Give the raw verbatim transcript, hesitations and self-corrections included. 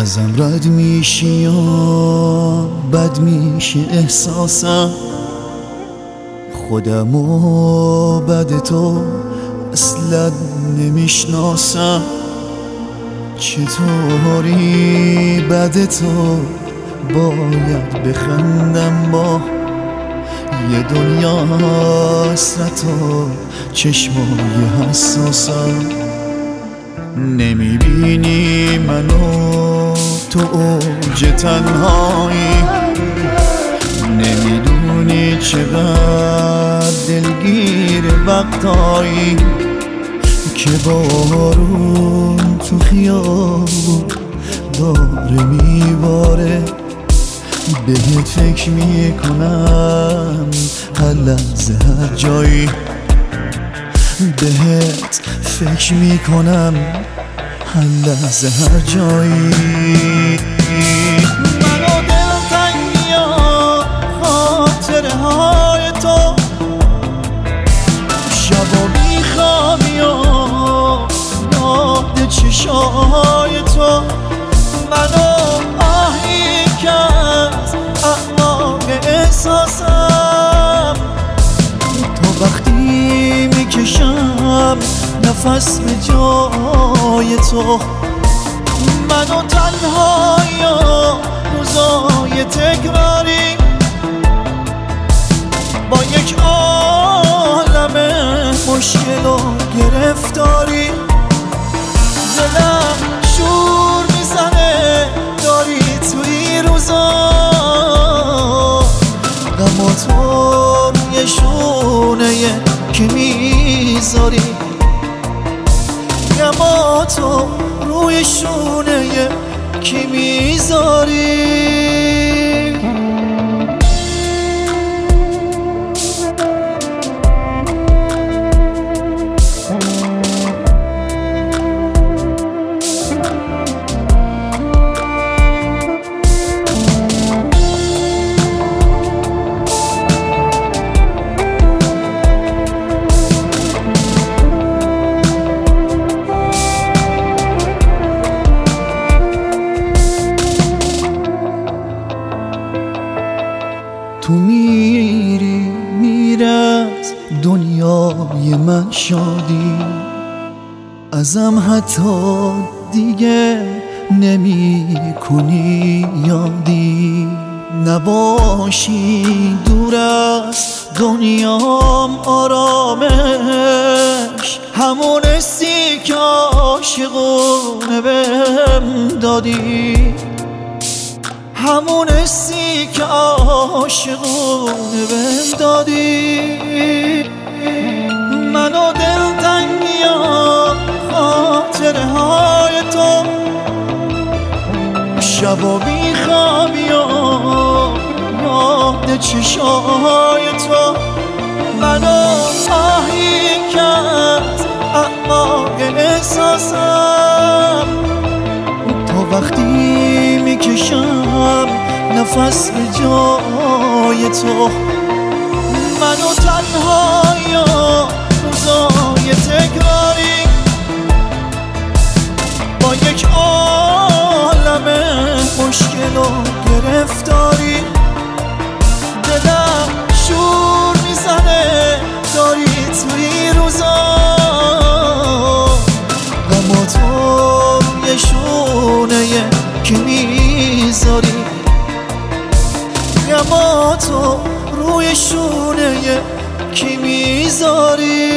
ازم رد میشی یا بد میشه احساسم، خودم و بد تو اصلا نمیشناسم. چطوری بد تو باید بخندم با یه دنیا حسرت و چشمای حساسم. نمیبینی منو تو اوج تنهایی، نمیدونی چقدر دلگیر وقتایی که بارون تو خیابون داره میباره. بهت فکر میکنم هر لحظه هر جایی، بهت فکر میکنم هر لحظه هر جایی. منو دلتنگی ها خاطره های تو، شبا میخوابی و یاد چشای تو. منو آهی کرد اعماق احساسم، تو وقتی میکشم نفس به جای تو. منو تنهایی و روزای تکراری با یک عالم مشکل و گرفتاری، دلم شور میزنه داری توی روزا غم و تو روی شونه که میذاری، غم و تو روی شونه که میذاری. تو میری میرد دنیای من شادی، ازم حتی دیگه نمی کنی یادی. نباشی دور از دنیام آرامش، همون حسی که عاشقونه بهم دادی، همون حسی که عاشقونه بهم دادی. منو دلتنگی ها خاطره های تو، شبا بیخوابی و یاد چشای تو. منو آهی کرد اعماق احساسم، تو وقتی میکشم نفس به جای تو. منو تنهایی و روزای تکراری با یک عالم مشکل و گرفتاری، دلم شور میزنه داری توی روزا غم و تو روی شونه که میذاری، غم و تو روی شونه که میذاری.